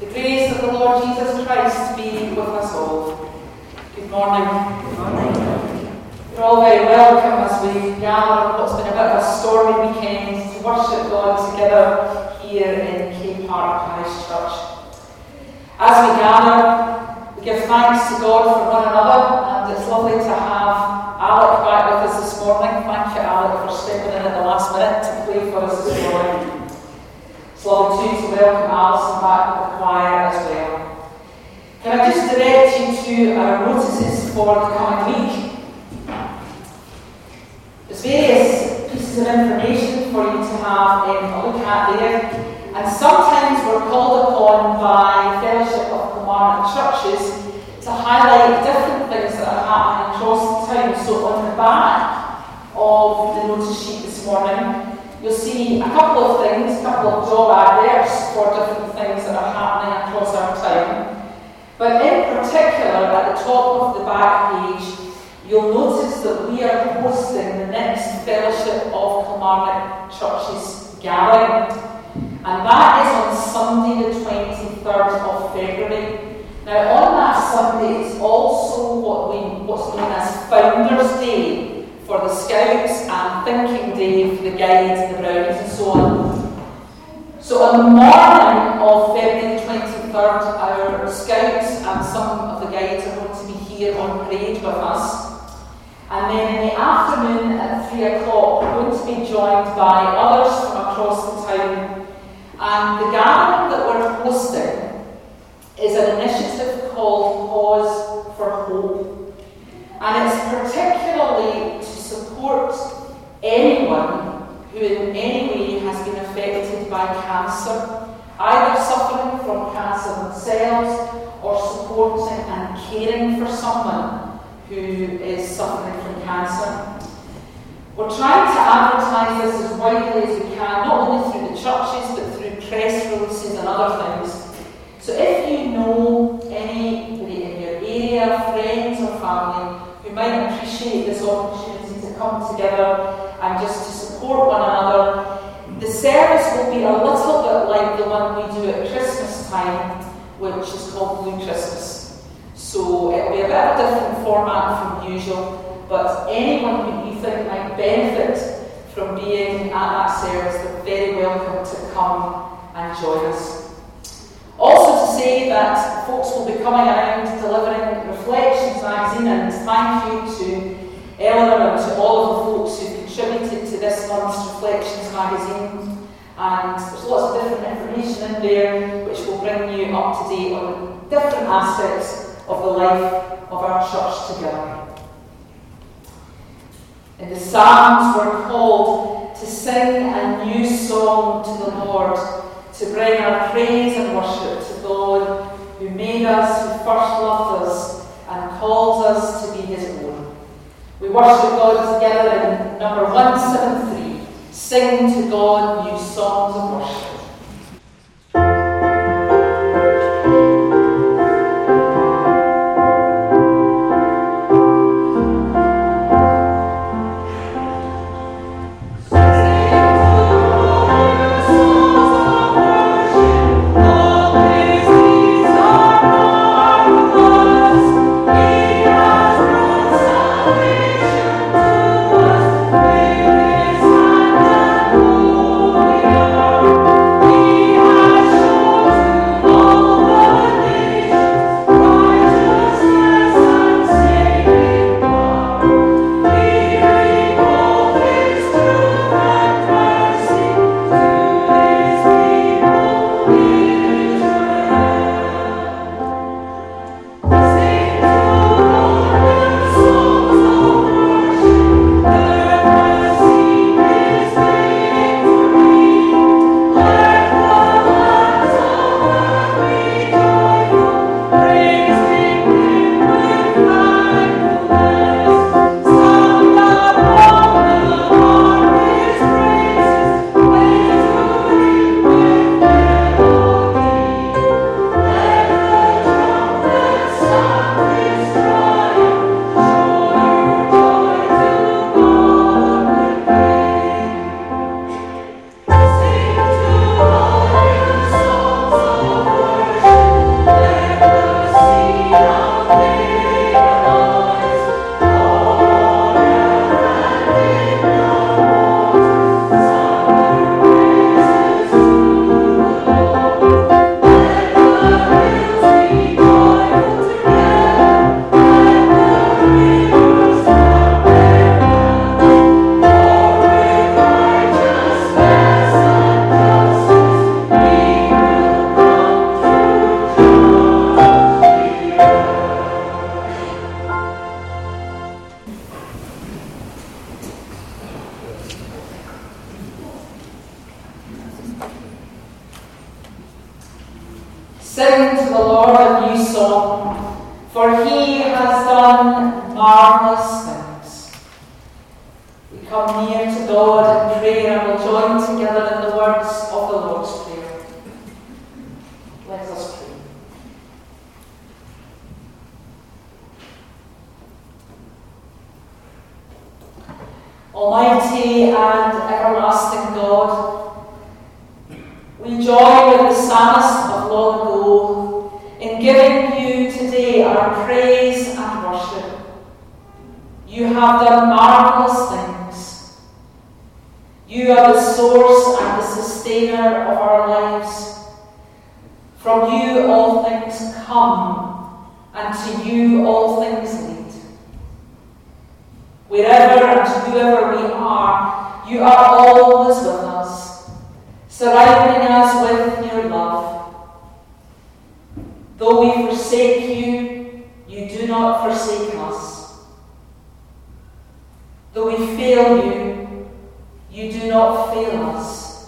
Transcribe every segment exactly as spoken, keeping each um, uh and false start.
The grace of the Lord Jesus Christ be with us all. Good morning. Good morning. You're all very welcome as we gather on what's been a bit of a stormy weekend to worship God together here in K Park Parish Church. As we gather, we give thanks to God for one another, and it's lovely to have Alec back with us this morning. Thank you, Alec, for stepping in at the last minute to play for us this morning. It's lovely too to welcome Alison back with the choir as well. Can I just direct you to our notices for the coming week? There's various pieces of information for you to have um, a look at there, and sometimes we're called upon by Fellowship of Kilmarnock Churches to highlight different things that are happening across the town. So on the back of the notice sheet this morning, you'll see a couple of things, a couple of job adverts for different things that are happening across our town. But in particular, at the top of the back page, you'll notice that we are hosting the next Fellowship of Kilmarnock Churches gathering. And that is on Sunday the twenty-third of February. Now on that Sunday, it's also what we, what's known as Founders Day for the Scouts and Thinking Day for the Guides and the Brownies and so on. So on the morning of February twenty-third, our Scouts and some of the Guides are going to be here on parade with us. And then in the afternoon at three o'clock, we're going to be joined by others from across the town. And the gathering that we're hosting is an initiative called Pause for Hope. And it's particularly to support anyone who in any way has been affected by cancer, either suffering from cancer themselves or supporting and caring for someone who is suffering from cancer. We're trying to advertise this as widely as we can, not only through the churches but through press releases and other things. So if you know anybody in your area, friends or family, who might appreciate this opportunity to come together and just to support one another, the service will be a little bit like the one we do at Christmas time, which is called Blue Christmas. So it'll be a bit of a different format from usual, but anyone who you think might benefit from being at that service, they're very welcome to come and join us. Also to say that folks will be coming around delivering Reflections magazine, and thank you to Eleanor and to all of the folks who contributed to this month's Reflections magazine. And there's lots of different information in there which will bring you up to date on different aspects of the life of our church together. In the Psalms, we're called to sing a new song to the Lord, to bring our praise and worship to God who made us, who first loved us and calls us to be his own. We worship God together in number one seventy-three, Sing to God New Songs of Worship. Hallelujah. Sing to the Lord a new song, for he has done marvellous things. We come near to God in prayer and will join together in the words of the Lord's Prayer. Let us pray. Almighty and everlasting God, we join with the psalmist of long ago in giving you today our praise and worship. You have done marvellous things. You are the source and the sustainer of our lives. From you all things come, and to you all things lead. Wherever and whoever we are, you are always with us, surrounding us with your love. Though we forsake you, you do not forsake us. Though we fail you, you do not fail us.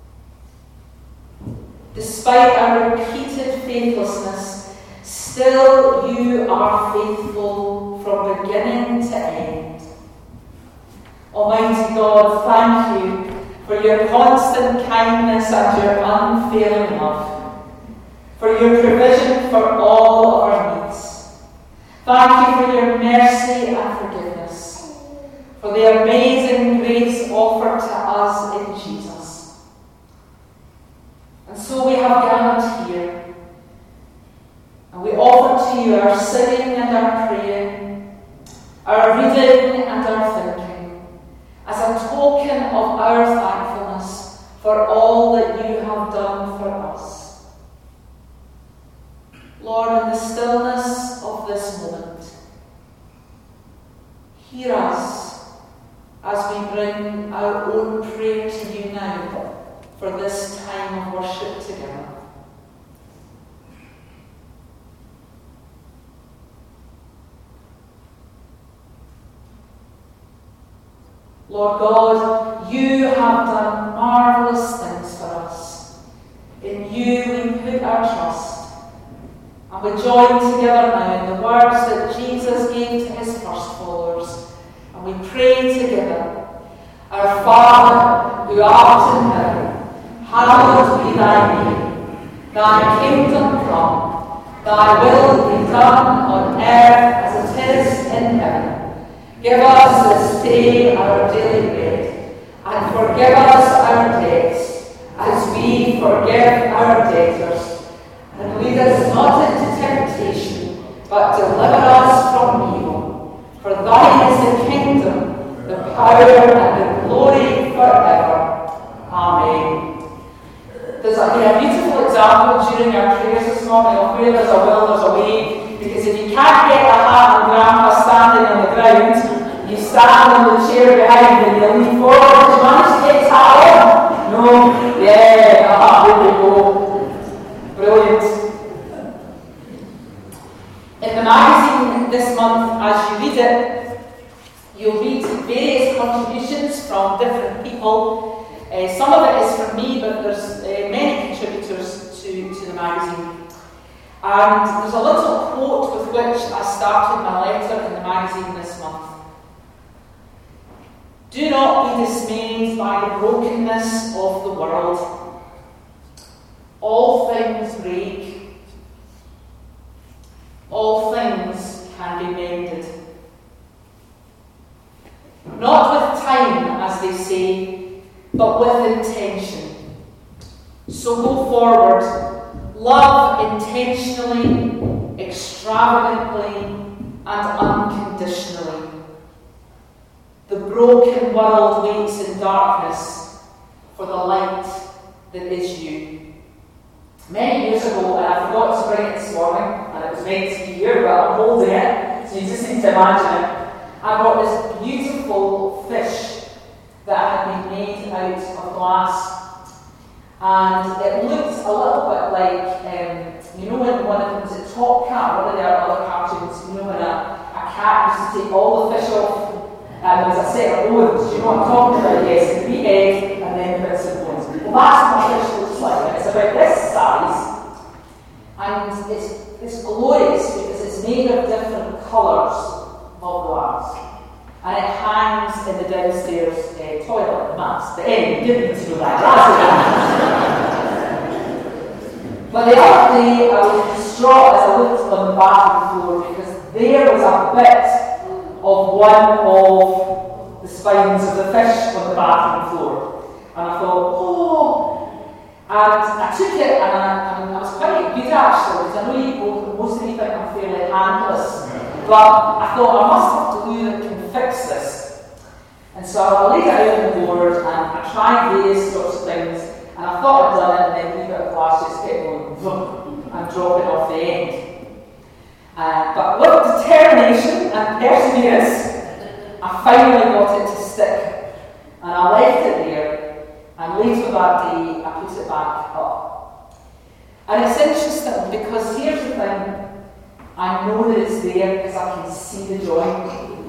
Despite our repeated faithlessness, still you are faithful from beginning to end. Almighty God, thank you for your constant kindness and your unfailing love, for your provision for all of our needs. Thank you for your mercy and forgiveness, for the amazing grace offered to us in Jesus. And so we have gathered here, and we offer to you our singing and our praying, our reading and our thinking, as a token of our thankfulness for all that you have done for us. Lord, in the stillness of this moment, hear us as we bring our own prayer to you now for this time of worship together. Lord God, you have done marvellous things for us. In you we put our trust. And we join together now in the words that Jesus gave to his first followers. And we pray together. Our Father, who art in heaven, hallowed be thy name. Thy kingdom come. Thy will be done on earth as it is in heaven. Give us this day our daily bread, and forgive us our debts, as we forgive our debtors. And lead us not into temptation, but deliver us from evil. For thine is the kingdom, the power, and the glory forever. Amen. There's a, a beautiful example during our prayers this morning of where there's a will, there's a way. Because if you can't get a hat and grandpa standing on the ground, you stand on the chair behind and you lean forward. Did you manage to get his hat on? No? Yeah, aha, there we go. Brilliant. In the magazine this month, as you read it, you'll read various contributions from different people. Uh, some of it is from me, but there's uh, many contributors to, to the magazine. And there's a little quote with which I started my letter in the magazine this month. Do not be dismayed by the brokenness of the world. All things break. All things can be mended. Not with time, as they say, but with intention. So go forward. Love intentionally, extravagantly, and unconditionally. The broken world waits in darkness for the light that is you. Many years ago, and I forgot to bring it this morning, and it was meant to be here, but I'm holding it, so you just need to imagine it. I bought this beautiful fish that had been made out of glass. And it looked a little bit like, um, you know, when one of them was a Top Cat, one of their other cartoons, you know, when a, a cat used to take all the fish off, and there was a set of bones, you know what I'm talking about, yes, and the egg, and then bits of bones. Well, that's what my fish looks like, and it's about this size. colours of glass. And it hangs in the downstairs uh, toilet, that's the end, you didn't need to know that. But the other day I was distraught as I looked on the bathroom floor because there was a bit of one of the spines of the fish on the bathroom floor. And I thought, oh, and I took it and I, and I was quite good actually, because I know you both, most of you think I'm fairly handless, but I thought I must have glue that can fix this. And so I laid it out on the board and I tried various sorts of things, and I thought I'd done it, and then leave it at glass just kept going vroom, and dropping off the end. Uh, but with determination and perseverance, I finally got it to stick, and I left it there. And later that day, I put it back up. And it's interesting because here's the thing, I know that it's there because I can see the joint.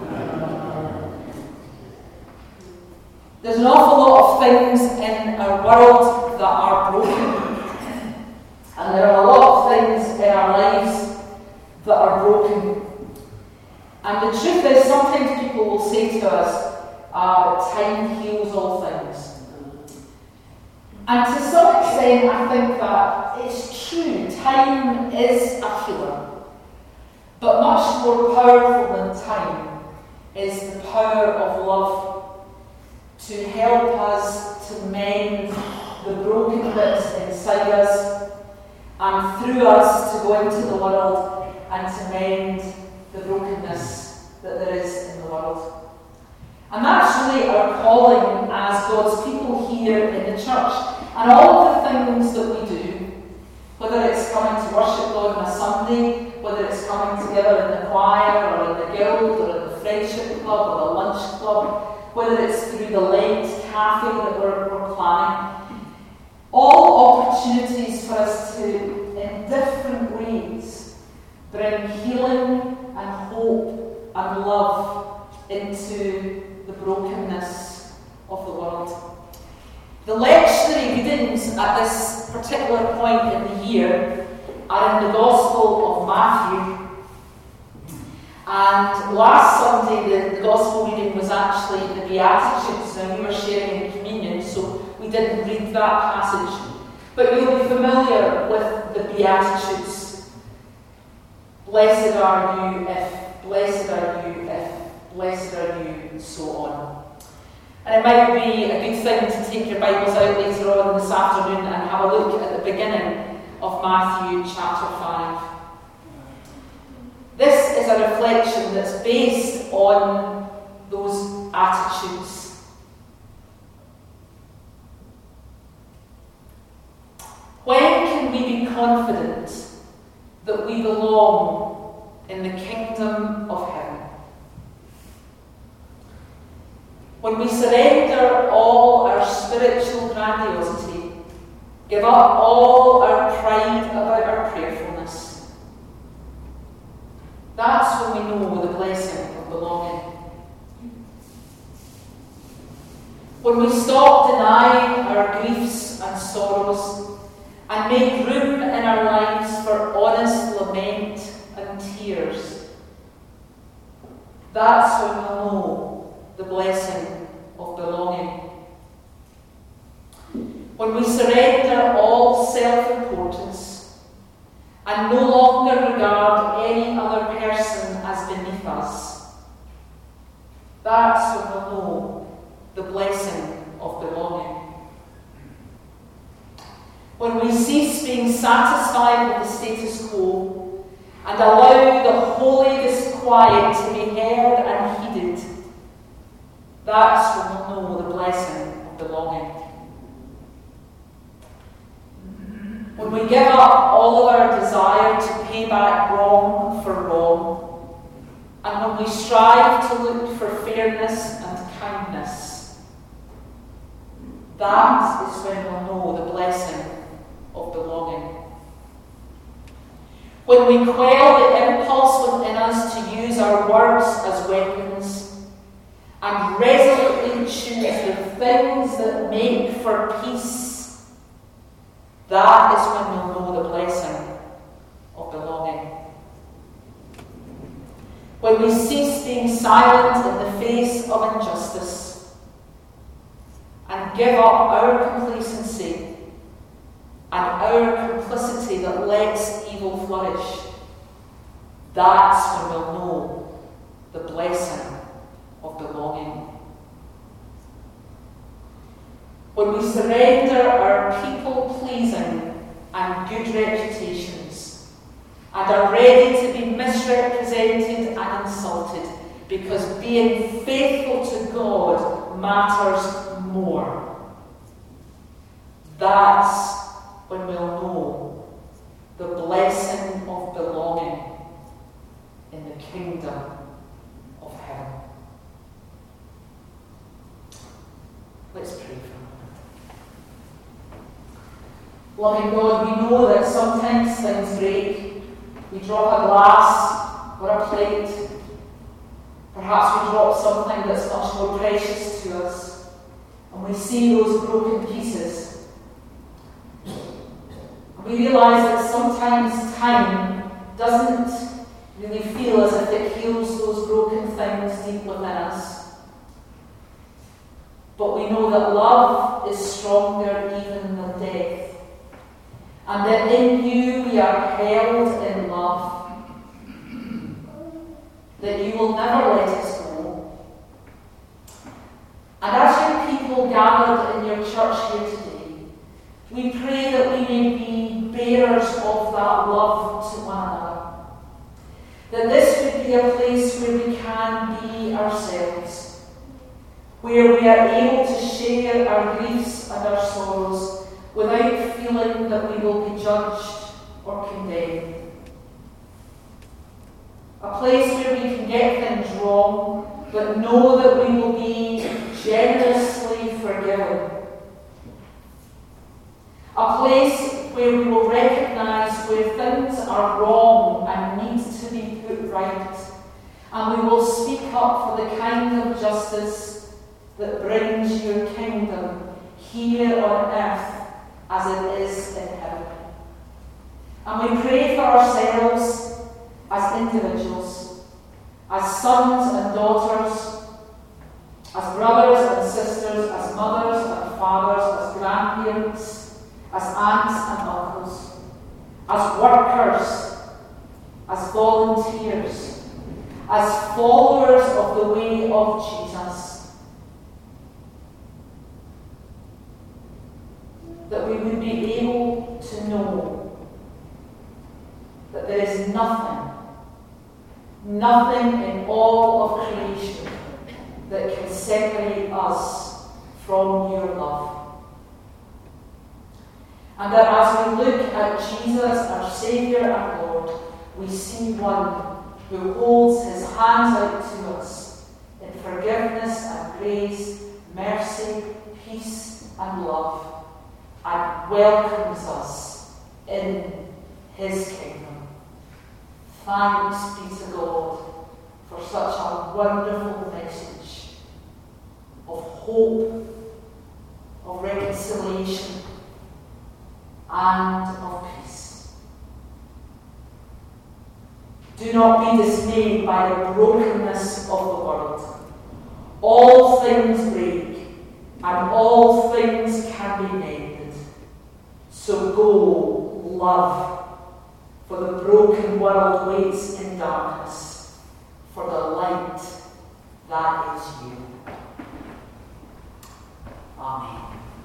There's an awful lot of things in our world that are broken. And there are a lot of things in our lives that are broken. And the truth is, sometimes people will say to us, uh, time heals all things. And to some extent, I think that it's true. Time is a healer. But much more powerful than time is the power of love to help us to mend the broken bits inside us and through us to go into the world and to mend the brokenness that there is in the world. And that's really our calling as God's people here in the church. And all of the things that we do, whether it's coming to worship God on a Sunday, whether it's coming together in the choir or in the guild or in the friendship club or the lunch club, whether it's through the Lent cafe that we're, we're planning, all opportunities for us to, in different ways, bring healing and hope and love into the brokenness of the world. The lectionary readings at this particular point in the year are in the Gospel of Matthew. And last Sunday, the, the Gospel reading was actually the Beatitudes. Now, we were sharing in communion, so we didn't read that passage. But you'll be familiar with the Beatitudes. Blessed are you if, blessed are you if, blessed are you, and so on. And it might be a good thing to take your Bibles out later on this afternoon and have a look at the beginning of Matthew chapter five. This is a reflection that's based on those attitudes. When can we be confident that we belong in the kingdom of heaven? When we surrender all our spiritual grandiosity, give up all our pride about our prayerfulness, that's when we know the blessing of belonging. When we stop denying our griefs and sorrows and make room in our lives for honest lament and tears, that's when we'll know the blessing of belonging. When we surrender all self-importance and no longer regard any other person as beneath us, that's when we'll know the blessing of belonging. When we cease being satisfied with the status quo and allow the holy disquiet to be heard and heeded, that's when we'll know the blessing of belonging. When we give up all of our desire to pay back wrong for wrong, and when we strive to look for fairness and kindness, that is when we'll know the blessing of belonging. When we quell the impulse within us to use our words as weapons, and resolutely choose the things that make for peace, that is when we'll know the blessing of belonging. when we cease being silent in the face of injustice and give up our complacency and our complicity that lets evil flourish, that's when we'll know the blessing of belonging. When we surrender our people-pleasing and good reputations and are ready to be misrepresented and insulted because being faithful to God matters more, that's when we'll know the blessing of belonging in the kingdom of heaven. Let's pray for a moment. Loving God, we know that sometimes things break. We drop a glass or a plate. Perhaps we drop something that's much more precious to us, and we see those broken pieces. And we realise that sometimes time doesn't really feel as if it heals those broken things deep within us. But we know that love is stronger even than death, and that in you we are held in love, that you will never let us go. And as your people gathered in your church here today, we pray that we may be bearers of that love to one another. That this would be a place where we can be ourselves, where we are able to share our griefs and our sorrows without feeling that we will be judged or condemned. A place where we can get things wrong, but know that we will be generously forgiven. A place where we will recognise where things are wrong and need to be put right, and we will speak up for the kind of justice that brings your kingdom here on earth as it is in heaven. And we pray for ourselves as individuals, as sons and daughters, as brothers and sisters, as mothers and fathers, as grandparents, as aunts and uncles, as workers, as volunteers, as followers of the way of Jesus, that we would be able to know that there is nothing, nothing in all of creation that can separate us from your love. And that as we look at Jesus, our Saviour and Lord, we see one who holds his hands out to us in forgiveness and grace, mercy, peace and love, and welcomes us in his kingdom. Thanks be to God for such a wonderful message of hope, of reconciliation, and of peace. Do not be dismayed by the brokenness of the world. All things break, and all things can be mended. So go, love, for the broken world waits in darkness, for the light that is you. Amen.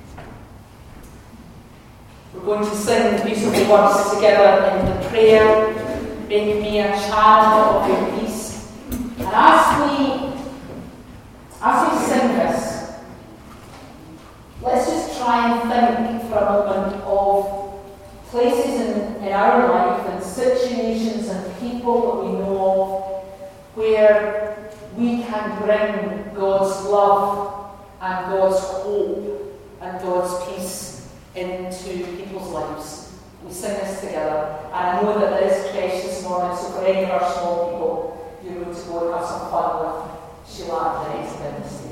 We're going to sing the beautiful words together in the prayer, "Make me a channel of your peace." And as we, as we sing this, let's just try and think for a moment of places in, in our life and situations and people that we know of where we can bring God's love and God's hope and God's peace into people's lives. We sing this together, and I know that it is fresh this morning, so for any of our small people, you're going to go and have some fun with Sheila and the rest of the